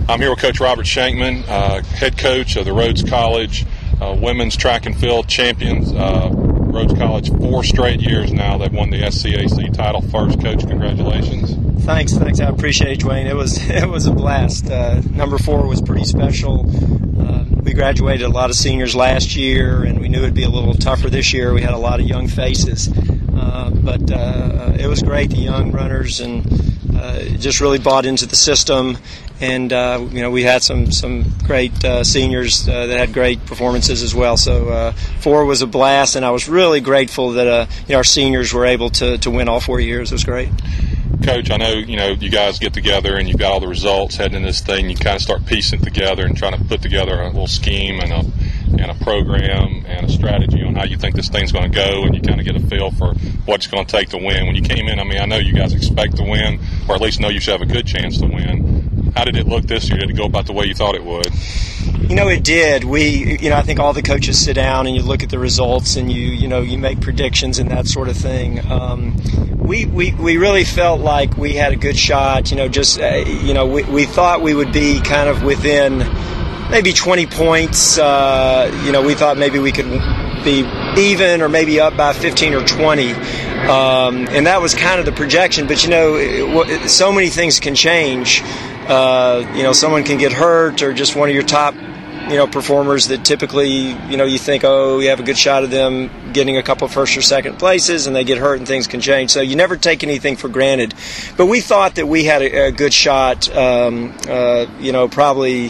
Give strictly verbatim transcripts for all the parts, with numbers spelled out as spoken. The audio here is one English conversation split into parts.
I'm here with Coach Robert Shankman, uh, head coach of the Rhodes College uh, women's track and field champions. Uh, Rhodes College, four straight years now, they've won the S C A C title. First, Coach, congratulations. Thanks, thanks. I appreciate it, Dwayne. It was it was a blast. Uh, number four was pretty special. Uh, we graduated a lot of seniors last year, and we knew it'd be a little tougher this year. We had a lot of young faces, uh, but uh, it was great. The young runners and uh, just really bought into the system. And uh, you know, we had some some great uh, seniors uh, that had great performances as well. So uh, four was a blast, and I was really grateful that uh, you know, our seniors were able to, to win all four years. It was great. Coach, I know you know you guys get together and you've got all the results heading in this thing. You kind of start piecing it together and trying to put together a little scheme and a and a program and a strategy on how you think this thing's going to go, and you kind of get a feel for what it's going to take to win. When you came in, I mean, I know you guys expect to win, or at least know you should have a good chance to win. How did it look this year? Did it go about the way you thought it would? You know, it did. We, you know, I think all the coaches sit down and you look at the results and you, you know, you make predictions and that sort of thing. Um, we, we, we really felt like we had a good shot. You know, just, uh, you know, we, we thought we would be kind of within maybe twenty points. Uh, you know, we thought maybe we could be even or maybe up by fifteen or twenty. Um, and that was kind of the projection. But, you know, so many things can change. Uh, you know, someone can get hurt, or just one of your top, you know, performers that typically, you know, you think, oh, you have a good shot of them getting a couple first or second places, and they get hurt and things can change. So you never take anything for granted. But we thought that we had a, a good shot, um, uh, you know, probably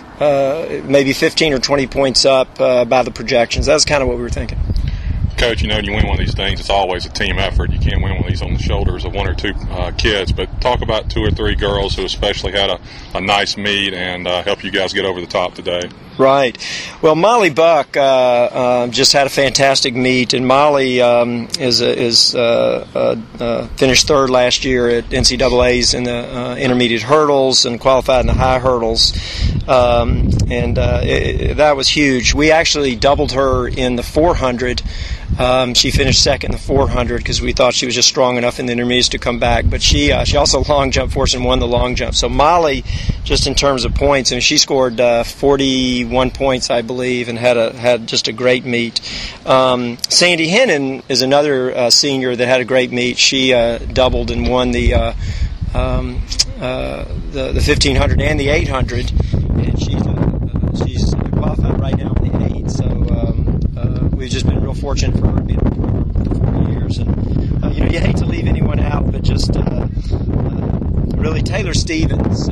uh, maybe fifteen or twenty points up uh, by the projections. That's kind of what we were thinking. Coach, you know, when you win one of these things, it's always a team effort. You can't win one of these on the shoulders of one or two uh, kids. But talk about two or three girls who especially had a, a nice meet and uh, help you guys get over the top today. Right. Well, Molly Buck uh, uh, just had a fantastic meet, and Molly um, is is uh, uh, uh, finished third last year at N C double A's in the uh, intermediate hurdles and qualified in the high hurdles, um, and uh, it, that was huge. We actually doubled her in the four hundred. Um, she finished second in the four hundred because we thought she was just strong enough in the intermediates to come back. But she uh, she also long jumped for us and won the long jump. So Molly, just in terms of points, I mean, she scored uh, forty-one points, I believe, and had a had just a great meet. Um, Sandy Hennon is another uh, senior that had a great meet. She uh, doubled and won the uh, um, uh, the the fifteen hundred and the eight hundred, and she's uh, she's qualified right now in the eight. So. Um, Uh, we've just been real fortunate for her to be in the program for four years. And, uh, you know, you hate to leave anyone out, but just uh, uh, really Taylor Stevens uh,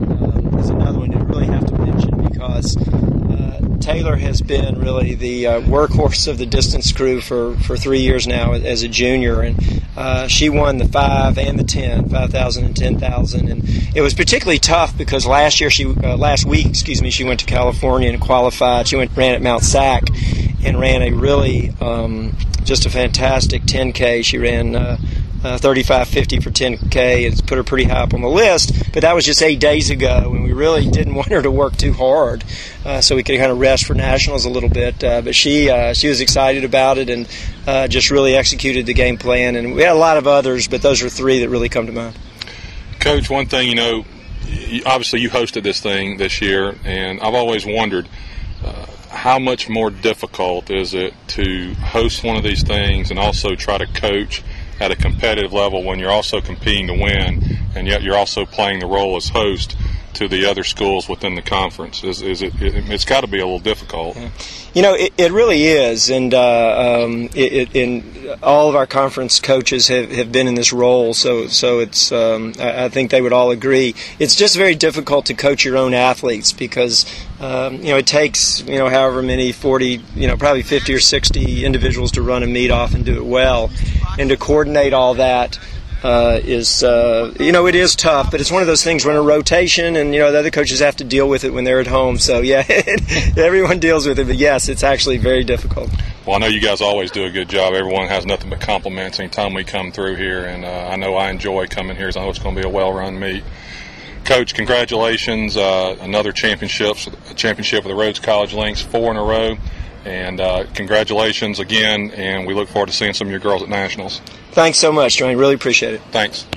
uh, is another one you really have to mention, because uh, Taylor has been really the uh, workhorse of the distance crew for, for three years now as a junior. And uh, she won the five and the ten, five thousand and ten thousand. And it was particularly tough because last year, she uh, last week, excuse me, she went to California and qualified. She went ran at Mount Sac and ran a really um, just a fantastic ten K. She ran uh, uh, thirty-five fifty for ten K. It's put her pretty high up on the list, but that was just eight days ago, and we really didn't want her to work too hard, uh, so we could kind of rest for nationals a little bit. Uh, but she uh, she was excited about it and uh, just really executed the game plan. And we had a lot of others, but those are three that really come to mind. Coach, one thing, you know, obviously you hosted this thing this year, and I've always wondered, uh, how much more difficult is it to host one of these things and also try to coach at a competitive level when you're also competing to win, and yet you're also playing the role as host to the other schools within the conference? Is, is it, it, it's got to be a little difficult. Yeah. You know, it, it really is, and uh, um, it, it, in all of our conference coaches have, have been in this role, so so it's um, I, I think they would all agree. It's just very difficult to coach your own athletes because um, you know, it takes, you know, however many, forty, you know, probably fifty or sixty individuals to run a meet off and do it well, and to coordinate all that. Uh, is uh, you know, it is tough, but it's one of those things. We're in a rotation, and you know, the other coaches have to deal with it when they're at home. So yeah, everyone deals with it. But yes, it's actually very difficult. Well, I know you guys always do a good job. Everyone has nothing but compliments anytime we come through here, and uh, I know I enjoy coming here. So I know it's going to be a well-run meet. Coach, congratulations! Uh, another championship, a championship with the Rhodes College Lynx, four in a row. And uh, congratulations again, and we look forward to seeing some of your girls at Nationals. Thanks so much, Dwayne. Really appreciate it. Thanks.